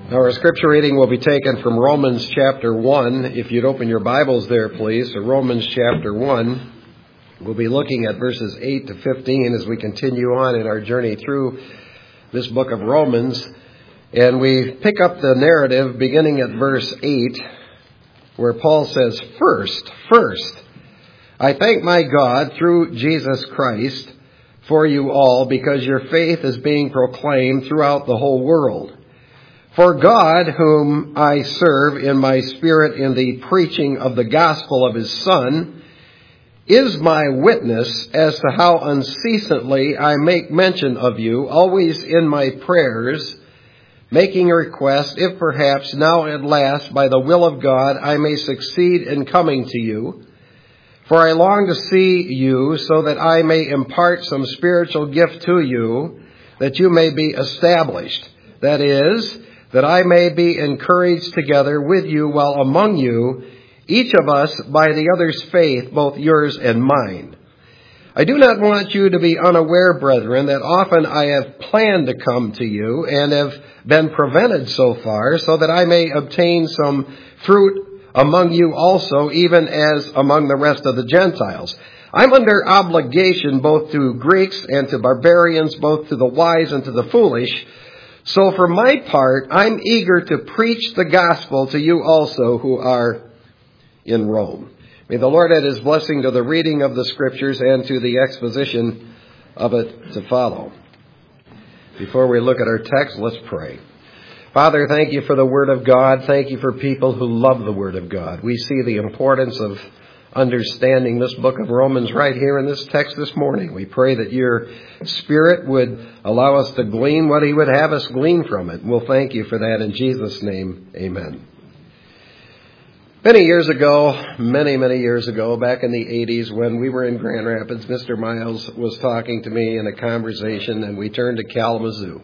Our scripture reading will be taken from Romans chapter 1. If you'd open your Bibles there, please. So Romans chapter 1. We'll be looking at verses 8 to 15 as we continue on in our journey through this book of Romans. And we pick up the narrative beginning at verse 8, where Paul says, First, I thank my God through Jesus Christ for you all, because your faith is being proclaimed throughout the whole world. For God, whom I serve in my spirit in the preaching of the gospel of his Son, is my witness as to how unceasingly I make mention of you, always in my prayers, making a request, if perhaps now at last, by the will of God, I may succeed in coming to you. For I long to see you, so that I may impart some spiritual gift to you, that you may be established. That is, that I may be encouraged together with you while among you, each of us by the other's faith, both yours and mine. I do not want you to be unaware, brethren, that often I have planned to come to you and have been prevented so far, so that I may obtain some fruit among you also, even as among the rest of the Gentiles. I'm under obligation both to Greeks and to barbarians, both to the wise and to the foolish. So for my part, I'm eager to preach the gospel to you also who are in Rome. May the Lord add his blessing to the reading of the scriptures and to the exposition of it to follow. Before we look at our text, let's pray. Father, thank you for the Word of God. Thank you for people who love the Word of God. We see the importance of understanding this book of Romans right here in this text this morning. We pray that your Spirit would allow us to glean what he would have us glean from it. We'll thank you for that in Jesus' name. Amen. Many years ago, back in the 80s, when we were in Grand Rapids, Mr. Miles was talking to me in a conversation, and we turned to Kalamazoo.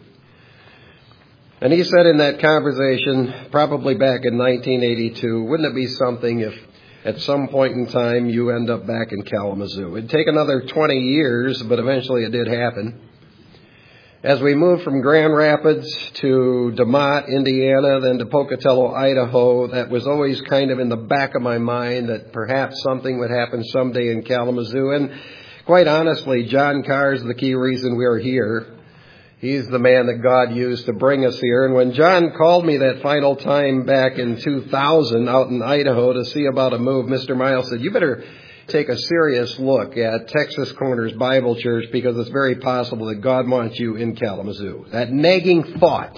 And he said in that conversation, probably back in 1982, wouldn't it be something if at some point in time you end up back in Kalamazoo? It'd take another 20 years, but eventually it did happen. As we moved from Grand Rapids to DeMotte, Indiana, then to Pocatello, Idaho, that was always kind of in the back of my mind that perhaps something would happen someday in Kalamazoo. And quite honestly, John Carr is the key reason we're here. He's the man that God used to bring us here. And when John called me that final time back in 2000 out in Idaho to see about a move, Mr. Miles said, you better take a serious look at Texas Corners Bible Church, because it's very possible that God wants you in Kalamazoo. That nagging thought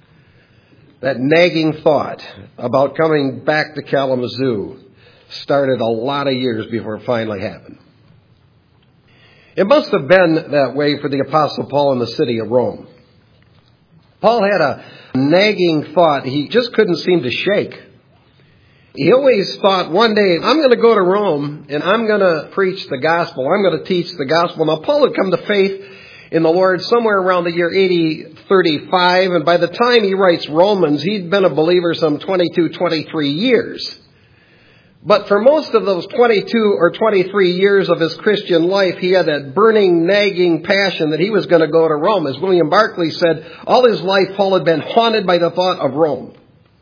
about coming back to Kalamazoo started a lot of years before it finally happened. It must have been that way for the Apostle Paul in the city of Rome. Paul had a nagging thought he just couldn't seem to shake. He always thought, one day, I'm going to go to Rome and I'm going to preach the gospel. I'm going to teach the gospel. Now, Paul had come to faith in the Lord somewhere around the year 35, and by the time he writes Romans, he'd been a believer some 22, 23 years. But for most of those 22 or 23 years of his Christian life, he had that burning, nagging passion that he was going to go to Rome. As William Barclay said, all his life Paul had been haunted by the thought of Rome.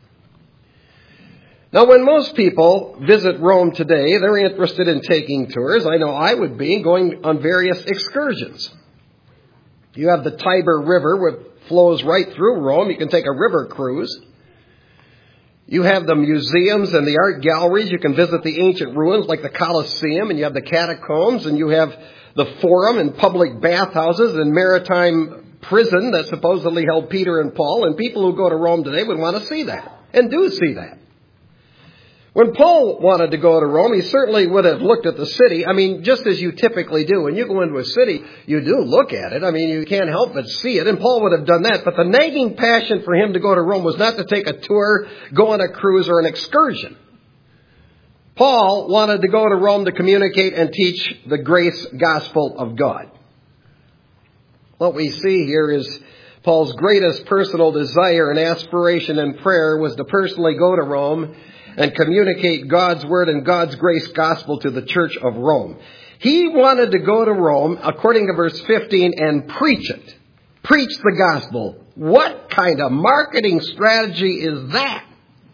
Now, when most people visit Rome today, they're interested in taking tours. I know I would be, going on various excursions. You have the Tiber River, which flows right through Rome. You can take a river cruise. You have the museums and the art galleries. You can visit the ancient ruins like the Colosseum, and you have the catacombs, and you have the Forum and public bathhouses and maritime prison that supposedly held Peter and Paul. And people who go to Rome today would want to see that, and do see that. When Paul wanted to go to Rome, he certainly would have looked at the city. I mean, just as you typically do. When you go into a city, you do look at it. I mean, you can't help but see it. And Paul would have done that. But the nagging passion for him to go to Rome was not to take a tour, go on a cruise, or an excursion. Paul wanted to go to Rome to communicate and teach the grace gospel of God. What we see here is Paul's greatest personal desire and aspiration and prayer was to personally go to Rome and communicate God's word and God's grace gospel to the church of Rome. He wanted to go to Rome, according to verse 15, and preach it. Preach the gospel What kind of marketing strategy is that?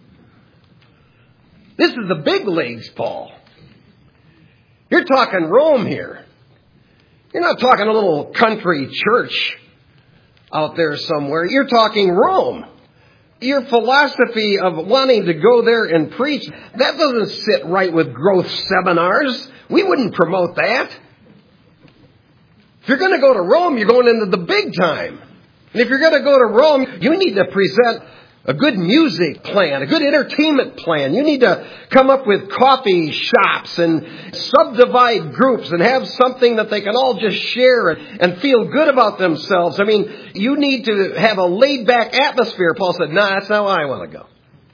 This is the big leagues, Paul. You're talking Rome here. You're not talking a little country church out there somewhere. You're talking Rome. Your philosophy of wanting to go there and preach, that doesn't sit right with growth seminars. We wouldn't promote that. If you're going to go to Rome, you're going into the big time. And if you're going to go to Rome, you need to present a good music plan, a good entertainment plan. You need to come up with coffee shops and subdivide groups and have something that they can all just share and feel good about themselves. I mean, you need to have a laid-back atmosphere. Paul said, "No, that's not where I want to go.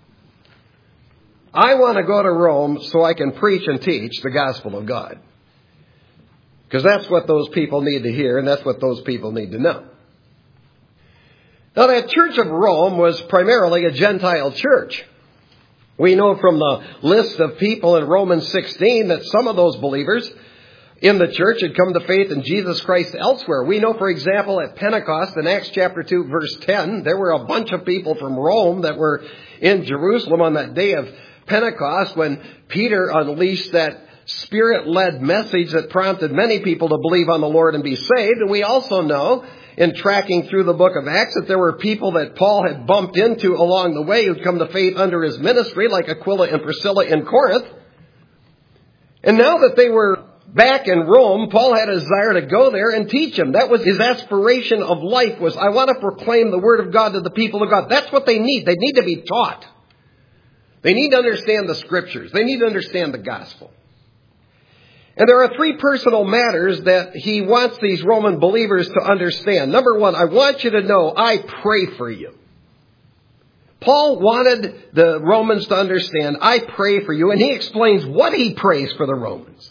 I want to go to Rome so I can preach and teach the gospel of God." Because that's what those people need to hear, and that's what those people need to know. Now, that church of Rome was primarily a Gentile church. We know from the list of people in Romans 16 that some of those believers in the church had come to faith in Jesus Christ elsewhere. We know, for example, at Pentecost in Acts chapter 2, verse 10, there were a bunch of people from Rome that were in Jerusalem on that day of Pentecost when Peter unleashed that Spirit-led message that prompted many people to believe on the Lord and be saved. And we also know, in tracking through the book of Acts, that there were people that Paul had bumped into along the way who'd come to faith under his ministry, like Aquila and Priscilla in Corinth. And now that they were back in Rome, Paul had a desire to go there and teach them. That was his aspiration of life, was, I want to proclaim the word of God to the people of God. That's what they need. They need to be taught. They need to understand the scriptures. They need to understand the gospel. And there are three personal matters that he wants these Roman believers to understand. Number one, I want you to know I pray for you. Paul wanted the Romans to understand, I pray for you. And he explains what he prays for the Romans.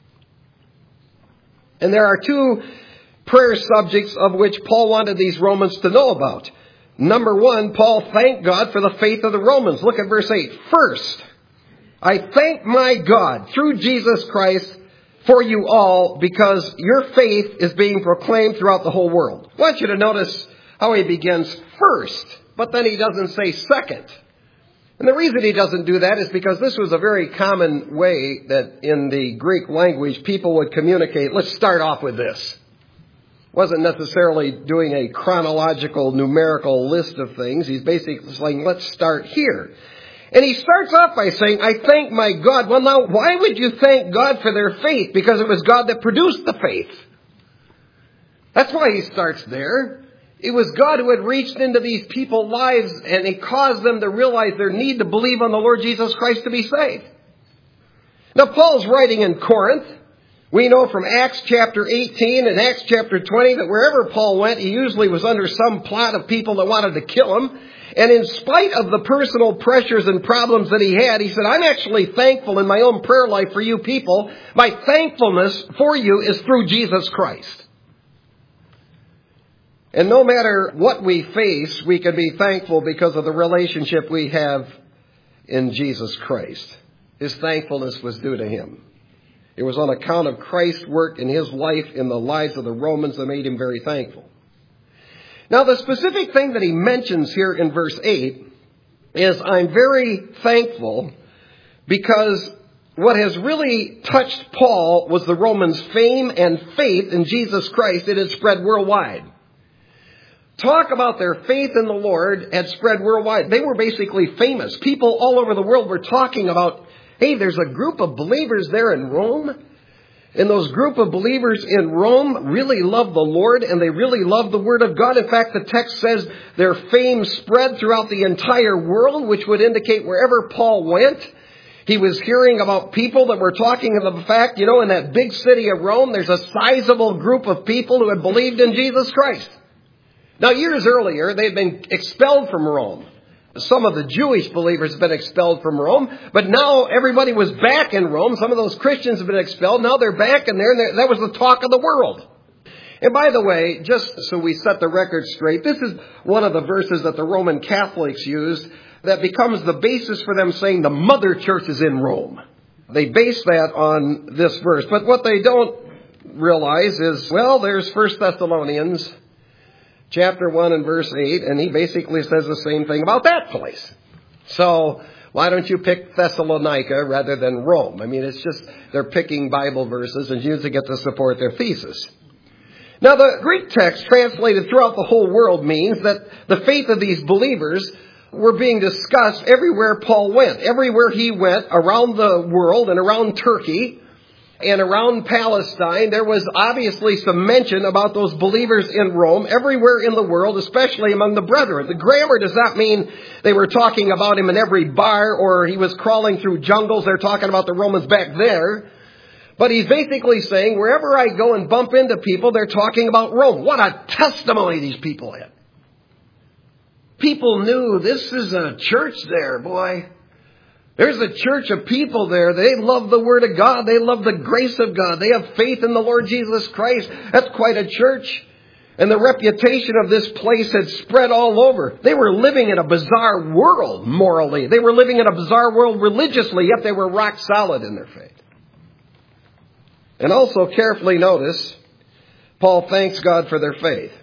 And there are two prayer subjects of which Paul wanted these Romans to know about. Number one, Paul thanked God for the faith of the Romans. Look at verse 8. First, I thank my God through Jesus Christ for you all, because your faith is being proclaimed throughout the whole world. I want you to notice how he begins first, but then he doesn't say second. And the reason he doesn't do that is because this was a very common way that in the Greek language people would communicate. Let's start off with this. Wasn't necessarily doing a chronological, numerical list of things. He's basically saying, let's start here. And he starts off by saying, I thank my God. Well, now, why would you thank God for their faith? Because it was God that produced the faith. That's why he starts there. It was God who had reached into these people's lives and he caused them to realize their need to believe on the Lord Jesus Christ to be saved. Now, Paul's writing in Corinth. We know from Acts chapter 18 and Acts chapter 20 that wherever Paul went, he usually was under some plot of people that wanted to kill him. And in spite of the personal pressures and problems that he had, he said, I'm actually thankful in my own prayer life for you people. My thankfulness for you is through Jesus Christ. And no matter what we face, we can be thankful because of the relationship we have in Jesus Christ. His thankfulness was due to him. It was on account of Christ's work in his life in the lives of the Romans that made him very thankful. Now, the specific thing that he mentions here in verse 8 is, I'm very thankful because what has really touched Paul was the Romans' fame and faith in Jesus Christ. It had spread worldwide. Talk about their faith in the Lord had spread worldwide. They were basically famous. People all over the world were talking about, hey, there's a group of believers there in Rome. And those group of believers in Rome really loved the Lord and they really loved the Word of God. In fact, the text says their fame spread throughout the entire world, which would indicate wherever Paul went, he was hearing about people that were talking of the fact, in that big city of Rome, there's a sizable group of people who had believed in Jesus Christ. Now, years earlier, they had been expelled from Rome. Some of the Jewish believers have been expelled from Rome, but now everybody was back in Rome. Some of those Christians have been expelled. Now they're back in there, and that was the talk of the world. And by the way, just so we set the record straight, this is one of the verses that the Roman Catholics used that becomes the basis for them saying the mother church is in Rome. They base that on this verse. But what they don't realize is, there's 1 Thessalonians chapter 1 and verse 8, and he basically says the same thing about that place. So why don't you pick Thessalonica rather than Rome? I mean, it's just they're picking Bible verses and using it to support their thesis. Now, the Greek text translated throughout the whole world means that the faith of these believers were being discussed everywhere Paul went. Everywhere he went around the world and around Turkey and around Palestine, there was obviously some mention about those believers in Rome everywhere in the world, especially among the brethren. The grammar does not mean they were talking about him in every bar or he was crawling through jungles. They're talking about the Romans back there. But he's basically saying, wherever I go and bump into people, they're talking about Rome. What a testimony these people had. People knew this is a church there, boy. There's a church of people there. They love the Word of God. They love the grace of God. They have faith in the Lord Jesus Christ. That's quite a church. And the reputation of this place had spread all over. They were living in a bizarre world morally. They were living in a bizarre world religiously, yet they were rock solid in their faith. And also carefully notice, Paul thanks God for their faith.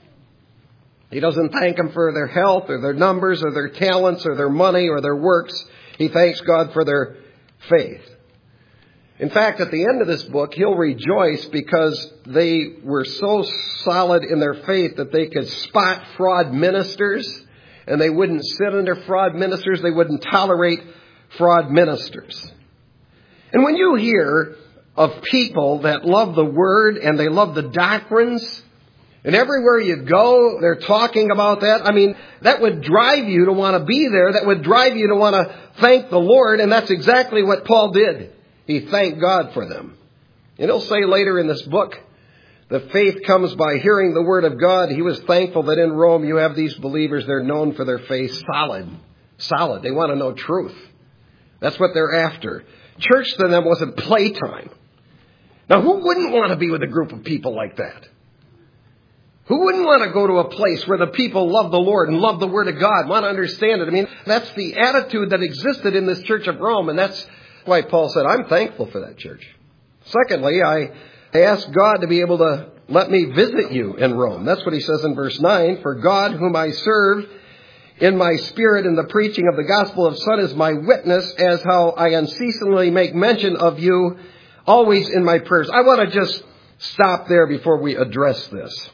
He doesn't thank them for their health or their numbers or their talents or their money or their works. He thanks God for their faith. In fact, at the end of this book, he'll rejoice because they were so solid in their faith that they could spot fraud ministers, and they wouldn't sit under fraud ministers. They wouldn't tolerate fraud ministers. And when you hear of people that love the Word and they love the doctrines, and everywhere you go, they're talking about that. I mean, that would drive you to want to be there. That would drive you to want to thank the Lord. And that's exactly what Paul did. He thanked God for them. And he'll say later in this book, the faith comes by hearing the Word of God. He was thankful that in Rome you have these believers. They're known for their faith. Solid. They want to know truth. That's what they're after. Church to them wasn't playtime. Now, who wouldn't want to be with a group of people like that? Who wouldn't want to go to a place where the people love the Lord and love the Word of God, want to understand it? I mean, that's the attitude that existed in this church of Rome, and that's why Paul said, I'm thankful for that church. Secondly, I asked God to be able to let me visit you in Rome. That's what he says in verse 9. For God, whom I serve in my spirit in the preaching of the gospel of Son, is my witness, as how I unceasingly make mention of you always in my prayers. I want to just stop there before we address this.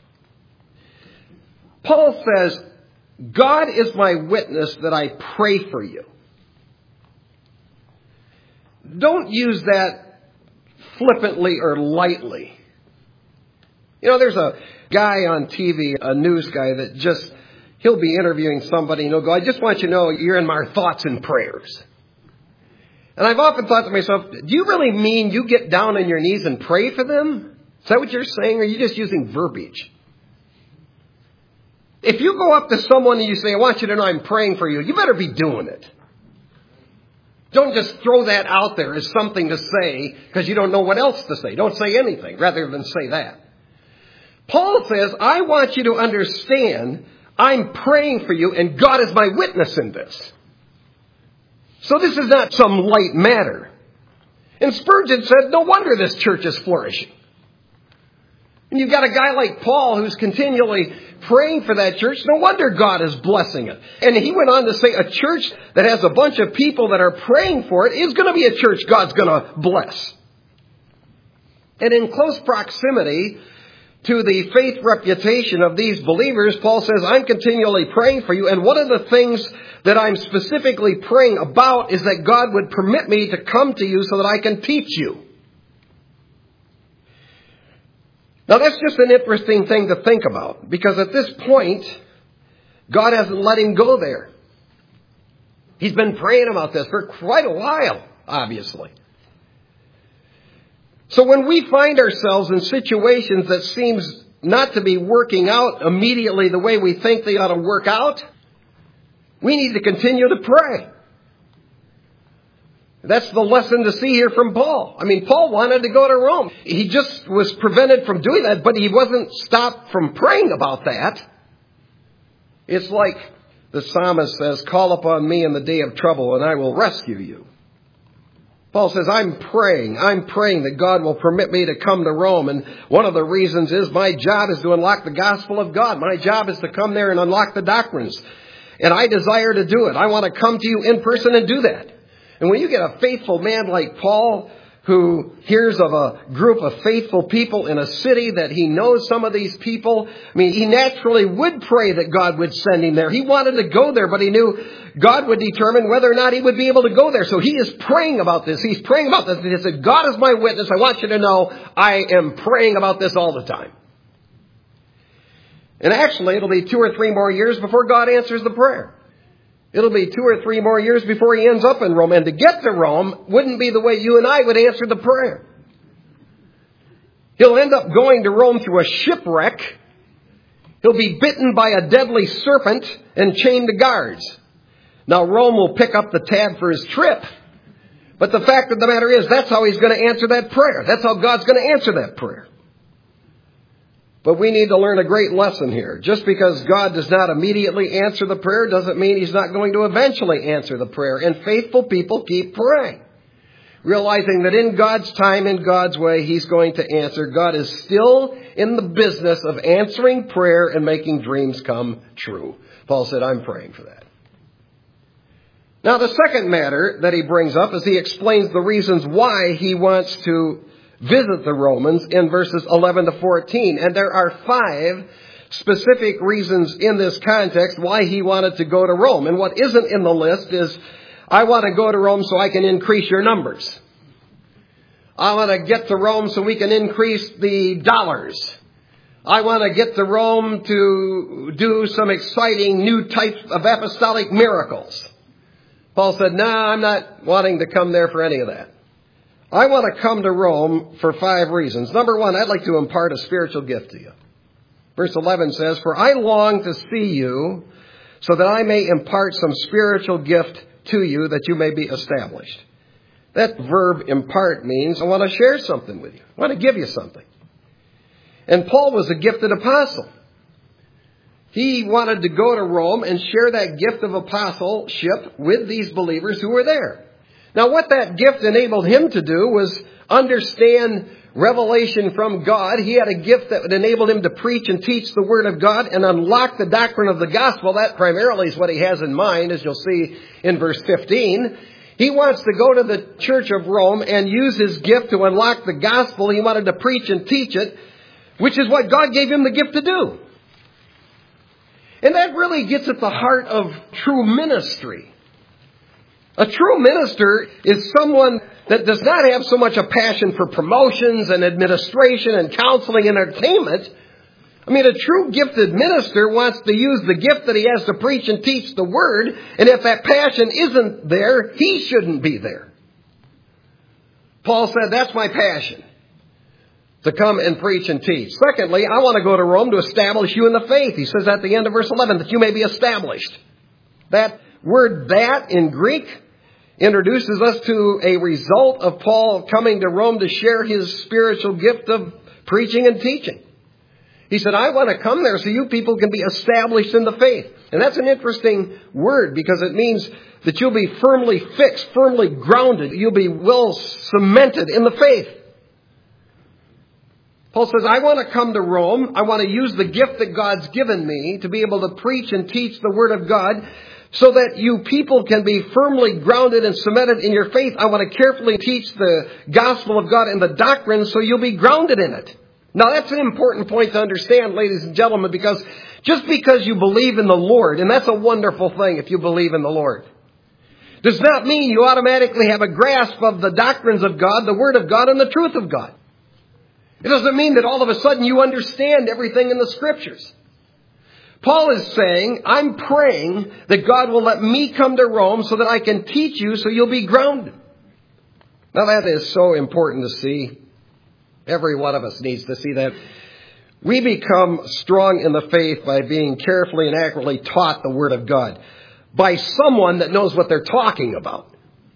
Paul says, God is my witness that I pray for you. Don't use that flippantly or lightly. You know, there's a guy on TV, a news guy, that he'll be interviewing somebody and he'll go, I just want you to know you're in my thoughts and prayers. And I've often thought to myself, do you really mean you get down on your knees and pray for them? Is that what you're saying? Or are you just using verbiage? If you go up to someone and you say, I want you to know I'm praying for you, you better be doing it. Don't just throw that out there as something to say because you don't know what else to say. Don't say anything rather than say that. Paul says, I want you to understand I'm praying for you and God is my witness in this. So this is not some light matter. And Spurgeon said, no wonder this church is flourishing. And you've got a guy like Paul who's continually praying for that church. No wonder God is blessing it. And he went on to say a church that has a bunch of people that are praying for it is going to be a church God's going to bless. And in close proximity to the faith reputation of these believers, Paul says, I'm continually praying for you. And one of the things that I'm specifically praying about is that God would permit me to come to you so that I can teach you. Now, that's just an interesting thing to think about, because at this point, God hasn't let him go there. He's been praying about this for quite a while, obviously. So when we find ourselves in situations that seems not to be working out immediately the way we think they ought to work out, we need to continue to pray. That's the lesson to see here from Paul. I mean, Paul wanted to go to Rome. He just was prevented from doing that, but he wasn't stopped from praying about that. It's like the psalmist says, call upon me in the day of trouble and I will rescue you. Paul says, I'm praying that God will permit me to come to Rome. And one of the reasons is my job is to unlock the gospel of God. My job is to come there and unlock the doctrines. And I desire to do it. I want to come to you in person and do that. And when you get a faithful man like Paul, who hears of a group of faithful people in a city that he knows some of these people, he naturally would pray that God would send him there. He wanted to go there, but he knew God would determine whether or not he would be able to go there. So he is praying about this. He's praying about this. He said, God is my witness. I want you to know I am praying about this all the time. And actually, it'll be 2 or 3 more years before God answers the prayer. It'll be 2 or 3 more years before he ends up in Rome. And to get to Rome wouldn't be the way you and I would answer the prayer. He'll end up going to Rome through a shipwreck. He'll be bitten by a deadly serpent and chained to guards. Now, Rome will pick up the tab for his trip. But the fact of the matter is, that's how he's going to answer that prayer. That's how God's going to answer that prayer. But we need to learn a great lesson here. Just because God does not immediately answer the prayer doesn't mean he's not going to eventually answer the prayer. And faithful people keep praying, realizing that in God's time, in God's way, he's going to answer. God is still in the business of answering prayer and making dreams come true. Paul said, I'm praying for that. Now, the second matter that he brings up is he explains the reasons why he wants to visit the Romans in verses 11 to 14. And there are 5 specific reasons in this context why he wanted to go to Rome. And what isn't in the list is, I want to go to Rome so I can increase your numbers. I want to get to Rome so we can increase the dollars. I want to get to Rome to do some exciting new types of apostolic miracles. Paul said, no, I'm not wanting to come there for any of that. I want to come to Rome for 5 reasons. Number 1, I'd like to impart a spiritual gift to you. Verse 11 says, for I long to see you so that I may impart some spiritual gift to you that you may be established. That verb impart means I want to share something with you. I want to give you something. And Paul was a gifted apostle. He wanted to go to Rome and share that gift of apostleship with these believers who were there. Now, what that gift enabled him to do was understand revelation from God. He had a gift that would enable him to preach and teach the Word of God and unlock the doctrine of the gospel. That primarily is what he has in mind, as you'll see in verse 15. He wants to go to the church of Rome and use his gift to unlock the gospel. He wanted to preach and teach it, which is what God gave him the gift to do. And that really gets at the heart of true ministry. A true minister is someone that does not have so much a passion for promotions and administration and counseling and entertainment. A true gifted minister wants to use the gift that he has to preach and teach the Word. And if that passion isn't there, he shouldn't be there. Paul said, that's my passion, to come and preach and teach. Secondly, I want to go to Rome to establish you in the faith. He says at the end of verse 11, that you may be established. That word "that" in Greek introduces us to a result of Paul coming to Rome to share his spiritual gift of preaching and teaching. He said, I want to come there so you people can be established in the faith. And that's an interesting word because it means that you'll be firmly fixed, firmly grounded. You'll be well cemented in the faith. Paul says, I want to come to Rome. I want to use the gift that God's given me to be able to preach and teach the Word of God so that you people can be firmly grounded and cemented in your faith. I want to carefully teach the gospel of God and the doctrine so you'll be grounded in it. Now, that's an important point to understand, ladies and gentlemen, because just because you believe in the Lord, and that's a wonderful thing if you believe in the Lord, does not mean you automatically have a grasp of the doctrines of God, the Word of God, and the truth of God. It doesn't mean that all of a sudden you understand everything in the Scriptures. Paul is saying, I'm praying that God will let me come to Rome so that I can teach you so you'll be grounded. Now that is so important to see. Every one of us needs to see that. We become strong in the faith by being carefully and accurately taught the Word of God by someone that knows what they're talking about.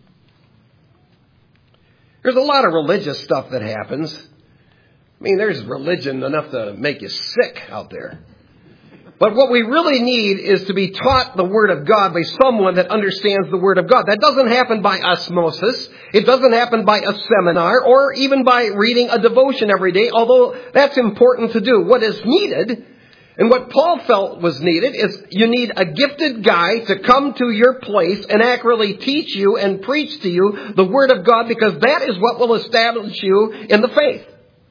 There's a lot of religious stuff that happens. There's religion enough to make you sick out there. But what we really need is to be taught the Word of God by someone that understands the Word of God. That doesn't happen by osmosis. It doesn't happen by a seminar or even by reading a devotion every day, although that's important to do. What is needed, and what Paul felt was needed, is you need a gifted guy to come to your place and accurately teach you and preach to you the Word of God, because that is what will establish you in the faith.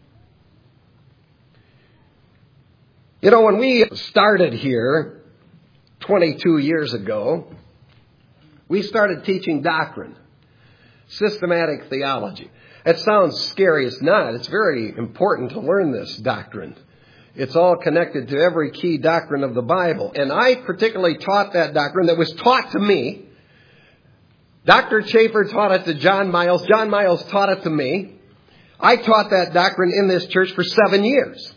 You know, when we started here 22 years ago, we started teaching doctrine, systematic theology. It sounds scary. It's not. It's very important to learn this doctrine. It's all connected to every key doctrine of the Bible. And I particularly taught that doctrine that was taught to me. Dr. Chafer taught it to John Miles. John Miles taught it to me. I taught that doctrine in this church for 7 years.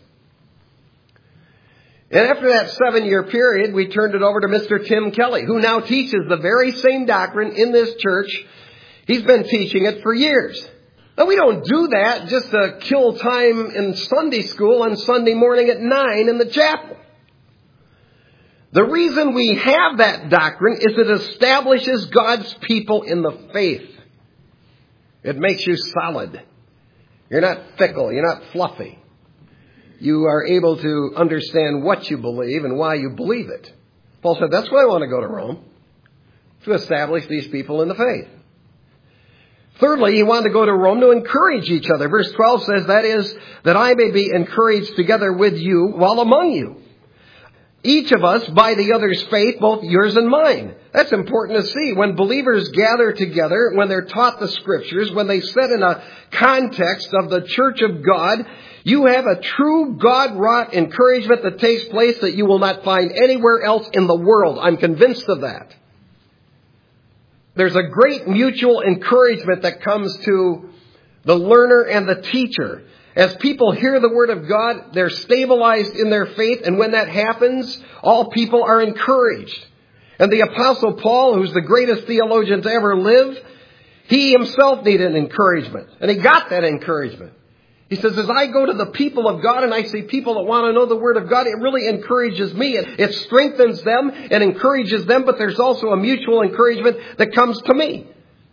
And after that 7-year period, we turned it over to Mr. Tim Kelly, who now teaches the very same doctrine in this church. He's been teaching it for years. Now, we don't do that just to kill time in Sunday school on Sunday morning at 9 in the chapel. The reason we have that doctrine is it establishes God's people in the faith. It makes you solid. You're not fickle. You're not fluffy. You are able to understand what you believe and why you believe it. Paul said, that's why I want to go to Rome, to establish these people in the faith. Thirdly, he wanted to go to Rome to encourage each other. Verse 12 says, that is, that I may be encouraged together with you while among you. Each of us by the other's faith, both yours and mine. That's important to see. When believers gather together, when they're taught the Scriptures, when they sit in a context of the church of God, you have a true God-wrought encouragement that takes place that you will not find anywhere else in the world. I'm convinced of that. There's a great mutual encouragement that comes to the learner and the teacher. As people hear the Word of God, they're stabilized in their faith, and when that happens, all people are encouraged. And the Apostle Paul, who's the greatest theologian to ever live, he himself needed encouragement, and he got that encouragement. He says, as I go to the people of God and I see people that want to know the Word of God, it really encourages me. It strengthens them and encourages them, but there's also a mutual encouragement that comes to me.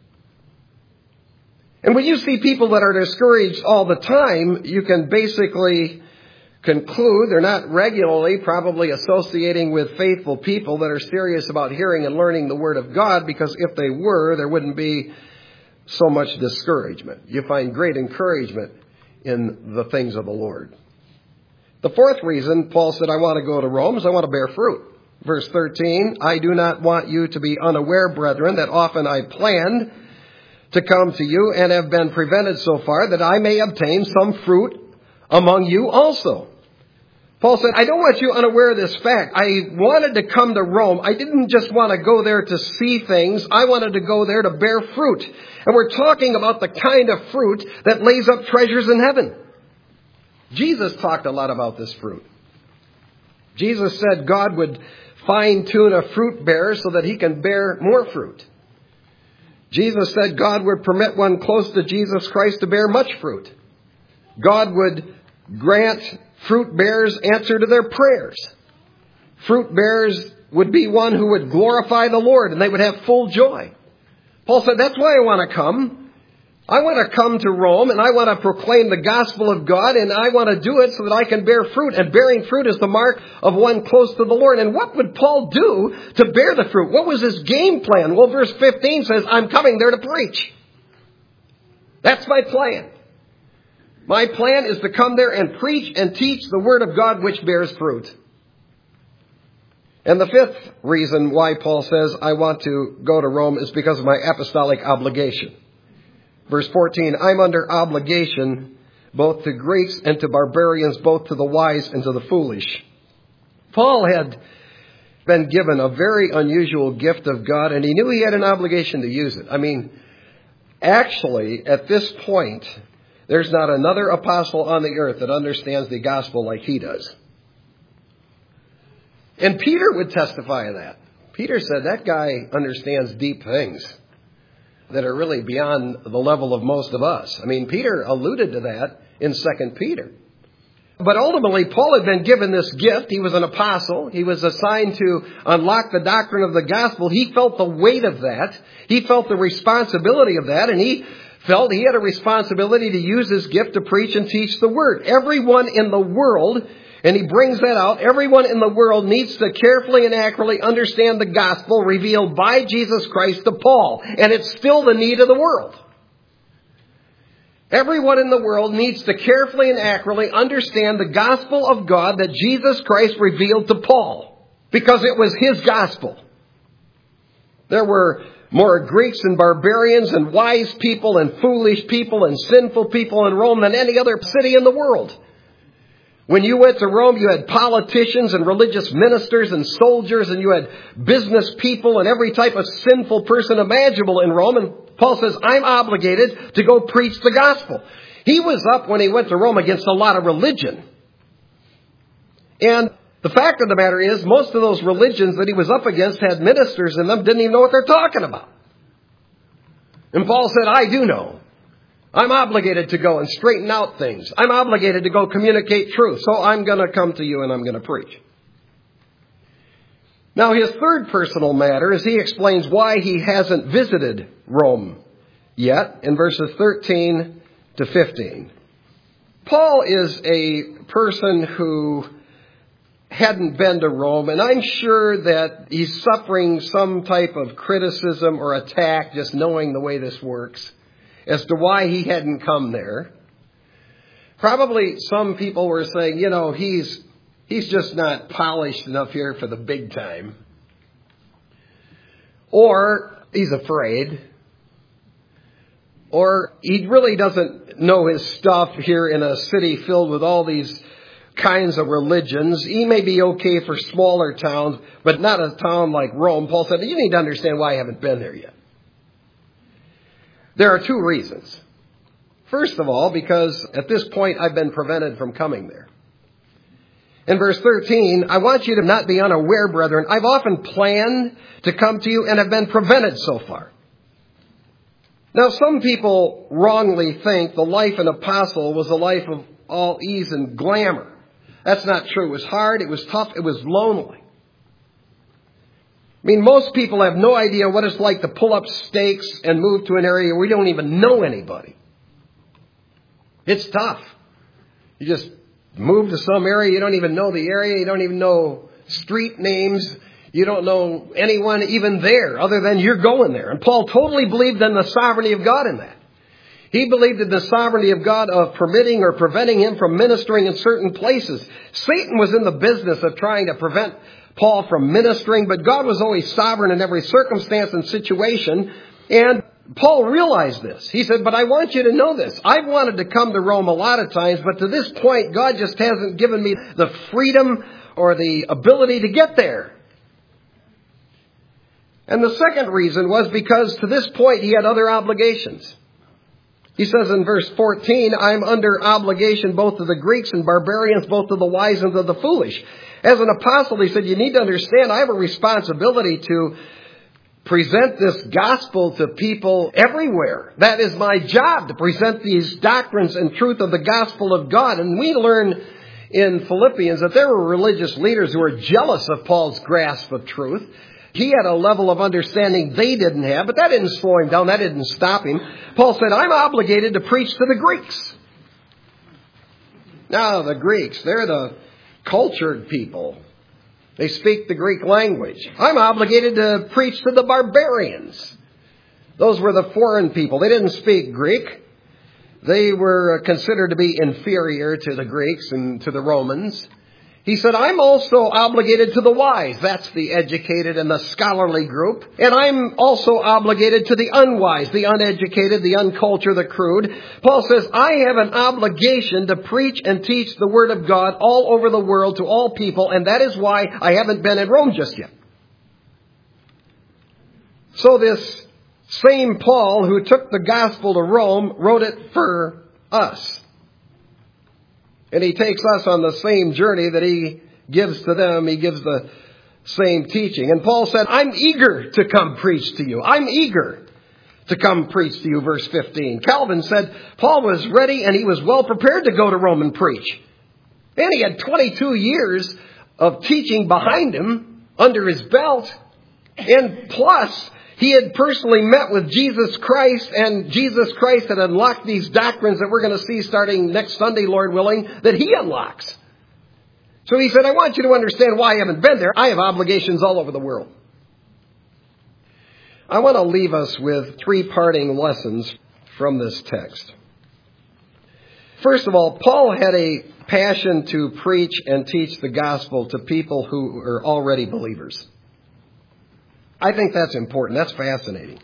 And when you see people that are discouraged all the time, you can basically conclude they're not regularly probably associating with faithful people that are serious about hearing and learning the Word of God, because if they were, there wouldn't be so much discouragement. You find great encouragement in the things of the Lord. The fourth reason Paul said, I want to go to Rome, is I want to bear fruit. Verse 13, I do not want you to be unaware, brethren, that often I planned to come to you and have been prevented so far, that I may obtain some fruit among you also. Paul said, I don't want you unaware of this fact. I wanted to come to Rome. I didn't just want to go there to see things. I wanted to go there to bear fruit. And we're talking about the kind of fruit that lays up treasures in heaven. Jesus talked a lot about this fruit. Jesus said God would fine-tune a fruit bearer so that he can bear more fruit. Jesus said God would permit one close to Jesus Christ to bear much fruit. God would grant fruit bearers answer to their prayers. Fruit bearers would be one who would glorify the Lord, and they would have full joy. Paul said, that's why I want to come. I want to come to Rome, and I want to proclaim the gospel of God, and I want to do it so that I can bear fruit. And bearing fruit is the mark of one close to the Lord. And what would Paul do to bear the fruit? What was his game plan? Well, verse 15 says, I'm coming there to preach. That's my plan. My plan is to come there and preach and teach the Word of God which bears fruit. And the fifth reason why Paul says, I want to go to Rome is because of my apostolic obligation. Verse 14, I'm under obligation both to Greeks and to barbarians, both to the wise and to the foolish. Paul had been given a very unusual gift of God, and he knew he had an obligation to use it. I mean, actually, at this point, there's not another apostle on the earth that understands the gospel like he does. And Peter would testify to that. Peter said that guy understands deep things that are really beyond the level of most of us. I mean, Peter alluded to that in 2 Peter. But ultimately, Paul had been given this gift. He was an apostle. He was assigned to unlock the doctrine of the gospel. He felt the weight of that. He felt the responsibility of that. And he felt he had a responsibility to use his gift to preach and teach the word. Everyone in the world, and he brings that out, everyone in the world needs to carefully and accurately understand the gospel revealed by Jesus Christ to Paul. And it's still the need of the world. Everyone in the world needs to carefully and accurately understand the gospel of God that Jesus Christ revealed to Paul, because it was his gospel. There were more Greeks and barbarians and wise people and foolish people and sinful people in Rome than any other city in the world. When you went to Rome, you had politicians and religious ministers and soldiers, and you had business people and every type of sinful person imaginable in Rome. And Paul says, I'm obligated to go preach the gospel. He was up when he went to Rome against a lot of religion. And the fact of the matter is, most of those religions that he was up against had ministers in them, didn't even know what they're talking about. And Paul said, I do know. I'm obligated to go and straighten out things. I'm obligated to go communicate truth. So I'm going to come to you and I'm going to preach. Now, his third personal matter is he explains why he hasn't visited Rome yet in verses 13 to 15. Paul is a person who hadn't been to Rome, and I'm sure that he's suffering some type of criticism or attack just knowing the way this works as to why he hadn't come there. Probably some people were saying, he's just not polished enough here for the big time. Or he's afraid. Or he really doesn't know his stuff here in a city filled with all these kinds of religions. He may be okay for smaller towns, but not a town like Rome. Paul said, you need to understand why I haven't been there yet. There are two reasons. First of all, because at this point I've been prevented from coming there. In verse 13, I want you to not be unaware, brethren. I've often planned to come to you and have been prevented so far. Now, some people wrongly think the life of an apostle was a life of all ease and glamour. That's not true. It was hard, it was tough, it was lonely. I mean, most people have no idea what it's like to pull up stakes and move to an area where we don't even know anybody. It's tough. You just move to some area, you don't even know the area, you don't even know street names, you don't know anyone even there other than you're going there. And Paul totally believed in the sovereignty of God in that. He believed in the sovereignty of God of permitting or preventing him from ministering in certain places. Satan was in the business of trying to prevent Paul from ministering, but God was always sovereign in every circumstance and situation. And Paul realized this. He said, but I want you to know this. I've wanted to come to Rome a lot of times, but to this point, God just hasn't given me the freedom or the ability to get there. And the second reason was because to this point, he had other obligations. He says in verse 14, I'm under obligation both to the Greeks and barbarians, both to the wise and to the foolish. As an apostle, he said, you need to understand, I have a responsibility to present this gospel to people everywhere. That is my job, to present these doctrines and truth of the gospel of God. And we learn in Philippians that there were religious leaders who were jealous of Paul's grasp of truth. He had a level of understanding they didn't have, but that didn't slow him down. That didn't stop him. Paul said, I'm obligated to preach to the Greeks. Now, the Greeks, they're the cultured people. They speak the Greek language. I'm obligated to preach to the barbarians. Those were the foreign people. They didn't speak Greek. They were considered to be inferior to the Greeks and to the Romans. He said, I'm also obligated to the wise. That's the educated and the scholarly group. And I'm also obligated to the unwise, the uneducated, the uncultured, the crude. Paul says, I have an obligation to preach and teach the word of God all over the world to all people. And that is why I haven't been in Rome just yet. So this same Paul who took the gospel to Rome wrote it for us. And he takes us on the same journey that he gives to them. He gives the same teaching. And Paul said, I'm eager to come preach to you. I'm eager to come preach to you, verse 15. Calvin said, Paul was ready and he was well prepared to go to Rome and preach. And he had 22 years of teaching behind him under his belt. And plus, he had personally met with Jesus Christ, and Jesus Christ had unlocked these doctrines that we're going to see starting next Sunday, Lord willing, that he unlocks. So he said, I want you to understand why I haven't been there. I have obligations all over the world. I want to leave us with 3 parting lessons from this text. First of all, Paul had a passion to preach and teach the gospel to people who are already believers. I think that's important. That's fascinating.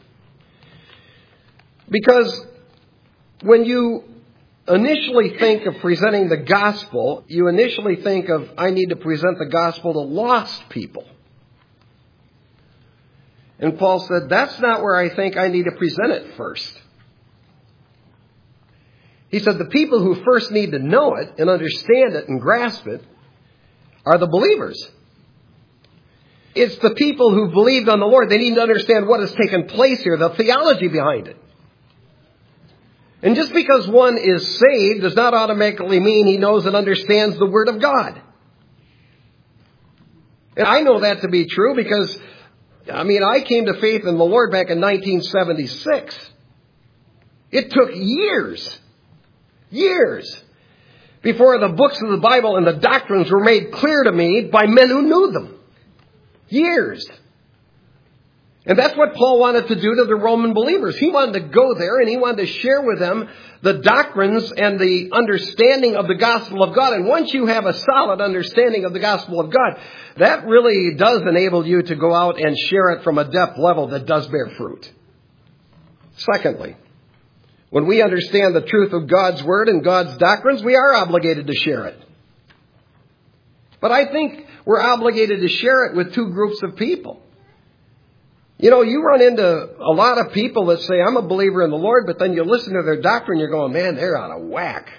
Because when you initially think of presenting the gospel, you initially think of, I need to present the gospel to lost people. And Paul said, that's not where I think I need to present it first. He said, the people who first need to know it and understand it and grasp it are the believers. It's the people who believed on the Lord. They need to understand what has taken place here, the theology behind it. And just because one is saved does not automatically mean he knows and understands the Word of God. And I know that to be true because, I came to faith in the Lord back in 1976. It took years before the books of the Bible and the doctrines were made clear to me by men who knew them. Years. And that's what Paul wanted to do to the Roman believers. He wanted to go there and he wanted to share with them the doctrines and the understanding of the gospel of God. And once you have a solid understanding of the gospel of God, that really does enable you to go out and share it from a depth level that does bear fruit. Secondly, when we understand the truth of God's Word and God's doctrines, we are obligated to share it. But I think we're obligated to share it with 2 groups of people. You run into a lot of people that say, I'm a believer in the Lord, but then you listen to their doctrine, you're going, man, they're out of whack.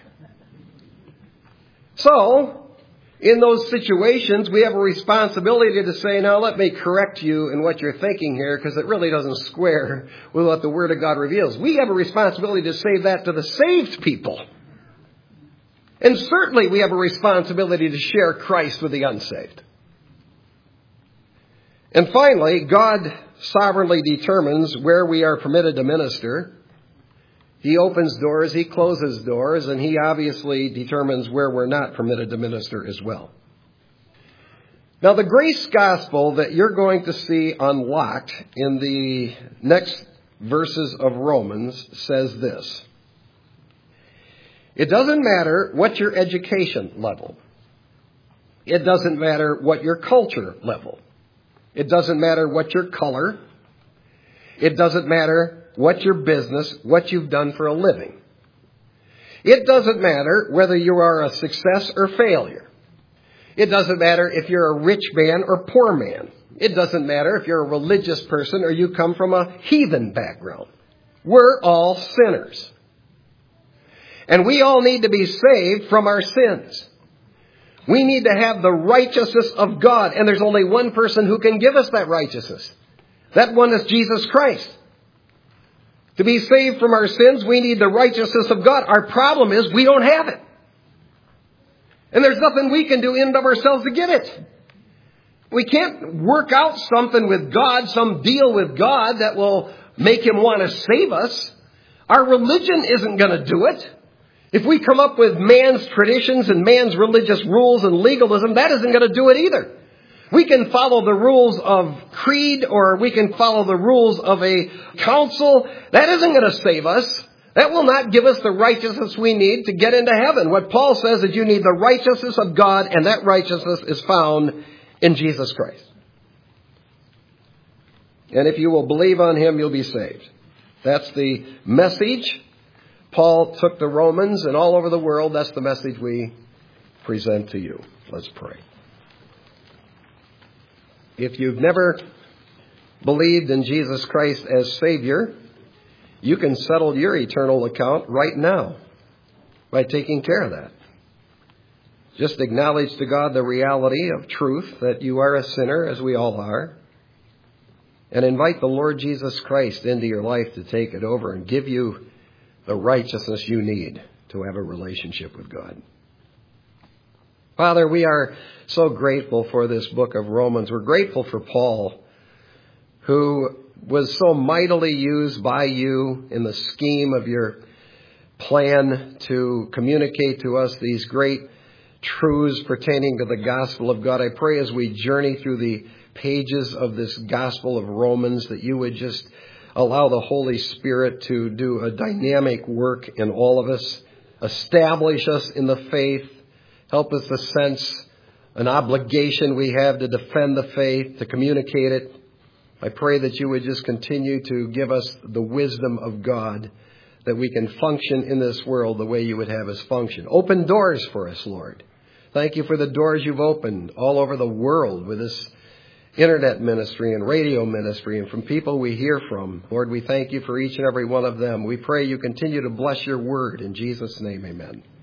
So, in those situations, we have a responsibility to say, now let me correct you in what you're thinking here, because it really doesn't square with what the Word of God reveals. We have a responsibility to say that to the saved people. And certainly we have a responsibility to share Christ with the unsaved. And finally, God sovereignly determines where we are permitted to minister. He opens doors, He closes doors, and He obviously determines where we're not permitted to minister as well. Now, the grace gospel that you're going to see unlocked in the next verses of Romans says this. It doesn't matter what your education level. It doesn't matter what your culture level. It doesn't matter what your color. It doesn't matter what your business, what you've done for a living. It doesn't matter whether you are a success or failure. It doesn't matter if you're a rich man or poor man. It doesn't matter if you're a religious person or you come from a heathen background. We're all sinners. And we all need to be saved from our sins. We need to have the righteousness of God. And there's only one person who can give us that righteousness. That one is Jesus Christ. To be saved from our sins, we need the righteousness of God. Our problem is we don't have it. And there's nothing we can do in and of ourselves to get it. We can't work out something with God, some deal with God that will make Him want to save us. Our religion isn't going to do it. If we come up with man's traditions and man's religious rules and legalism, that isn't going to do it either. We can follow the rules of creed or we can follow the rules of a council. That isn't going to save us. That will not give us the righteousness we need to get into heaven. What Paul says is you need the righteousness of God, and that righteousness is found in Jesus Christ. And if you will believe on Him, you'll be saved. That's the message Paul took to Romans, and all over the world, that's the message we present to you. Let's pray. If you've never believed in Jesus Christ as Savior, you can settle your eternal account right now by taking care of that. Just acknowledge to God the reality of truth that you are a sinner, as we all are, and invite the Lord Jesus Christ into your life to take it over and give you the righteousness you need to have a relationship with God. Father, we are so grateful for this book of Romans. We're grateful for Paul, who was so mightily used by you in the scheme of your plan to communicate to us these great truths pertaining to the gospel of God. I pray as we journey through the pages of this gospel of Romans that you would just allow the Holy Spirit to do a dynamic work in all of us, establish us in the faith, help us to sense an obligation we have to defend the faith, to communicate it. I pray that you would just continue to give us the wisdom of God, that we can function in this world the way you would have us function. Open doors for us, Lord. Thank you for the doors you've opened all over the world with this internet ministry and radio ministry and from people we hear from. Lord, we thank you for each and every one of them. We pray you continue to bless your word. In Jesus' name, amen.